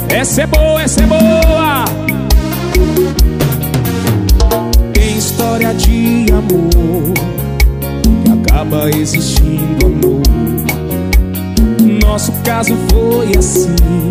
Essa é boa, essa é boa. Tem história de amor que acaba existindo amor. Nosso caso foi assim,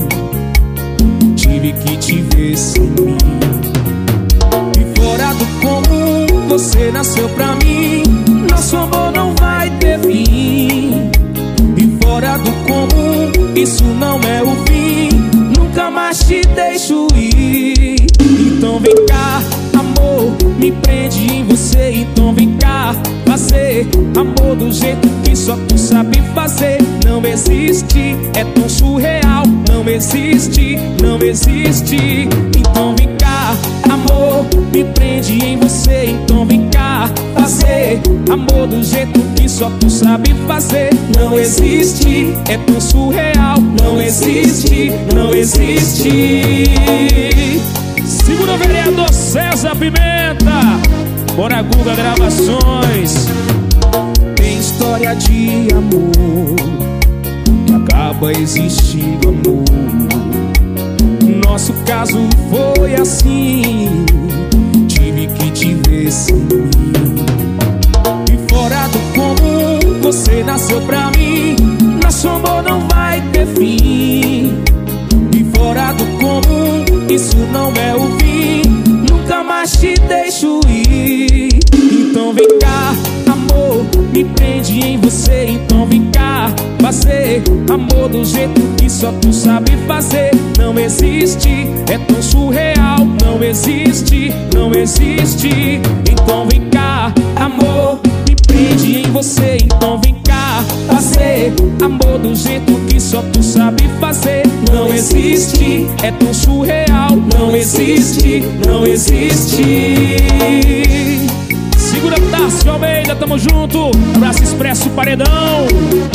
tive que te ver sem mim. E fora do comum, você nasceu pra mim. Nosso amor não vai ter fim. E fora do comum, isso não é o fim. Nunca mais te deixo ir. Então vem cá, amor, me prende em você. Então vem cá, fazer amor do jeito que só tu sabe fazer. Não existe, é tão surreal. Não existe, não existe. Então vem cá, amor, me prende em você. Então vem cá, fazer amor do jeito que só tu sabe fazer. Não existe, é tão surreal. Não existe, não existe. Segura o vereador César Pimenta. Bora Guga Gravações. Tem história de amor que acaba existindo amor. Nosso caso foi assim, tive que te ver sem mim. E fora do comum, você nasceu pra mim. Nosso amor não vai ter fim. E fora do comum, isso não é o fim. Nunca mais te deixo ir. Então vem cá, amor, me prende em você. Então vem cá, fazer amor do jeito que só tu sabe fazer. Não existe, é tão surreal. Não existe, não existe. Então vem cá, amor, me prende em você. Então vem cá, fazer amor do jeito que só tu sabe fazer. Não existe, é tão surreal. Não existe, não existe. Segura Tarcio Almeida, tamo junto. Abraço Expresso Paredão.